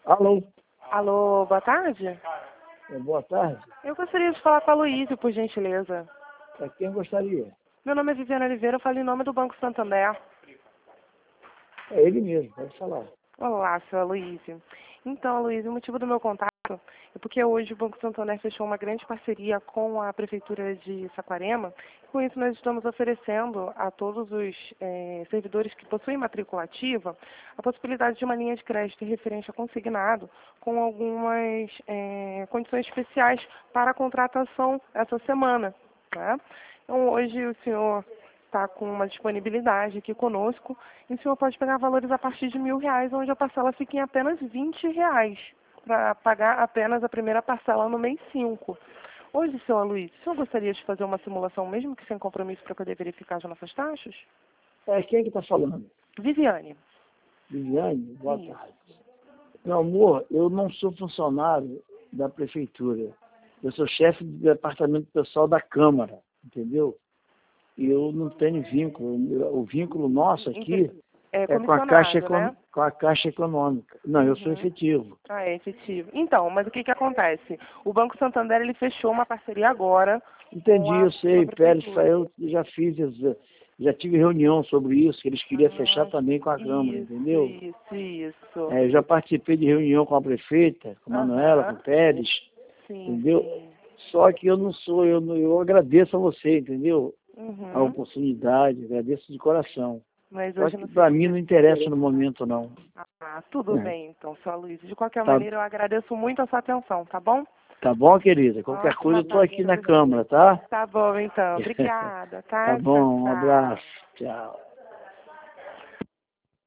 Alô, Alô, boa tarde. boa tarde. Eu gostaria de falar com a Luísa, por gentileza. É quem gostaria? Meu nome é Viviane Oliveira, eu falo em nome do Banco Santander. É ele mesmo, pode falar. Olá, seu Aloysio. Então, Aloysio, o motivo do meu contato é porque hoje o Banco Santander fechou uma grande parceria com a Prefeitura de Saquarema. Com isso, nós estamos oferecendo a todos os servidores que possuem matrícula ativa a possibilidade de uma linha de crédito e referência consignado com algumas condições especiais para a contratação essa semana, né? Então, hoje o senhor está com uma disponibilidade aqui conosco e o senhor pode pegar valores a partir de R$ 1.000, onde a parcela fica em apenas R$ 20, para pagar apenas a primeira parcela no mês 5. Hoje, seu Aloysio, o senhor gostaria de fazer uma simulação, mesmo que sem compromisso, para poder verificar as nossas taxas? É quem que está falando? Viviane. Viviane, boa Isso. tarde. Meu amor, eu não sou funcionário da Prefeitura. Eu sou chefe do departamento pessoal da Câmara, entendeu? E eu não tenho vínculo. O vínculo nosso aqui é com a Né? com a Caixa Econômica. Não, eu sou efetivo. Ah, é efetivo. Então, mas o que acontece? O Banco Santander ele fechou uma parceria agora. Entendi, eu sei, Pérez, Prefeitura. eu já fiz, já tive reunião sobre isso, que eles queriam fechar também com a Câmara, entendeu? Isso. Eu já participei de reunião com a prefeita, com a Manuela, com o Pérez, entendeu? Sim. Só que eu não sou, eu agradeço a você, entendeu? A Uhum. oportunidade, agradeço de coração. Mas Só hoje que não para seria mim não interessa no momento, não. tudo É. bem, então, seu Aloysio. De qualquer Tá, maneira, eu agradeço muito a sua atenção, tá bom? tá bom, querida? Qualquer coisa eu estou aqui na Câmara, tá? Tá bom, então. Obrigada, Tá tá? Tchau, bom, um tchau. abraço. Tchau.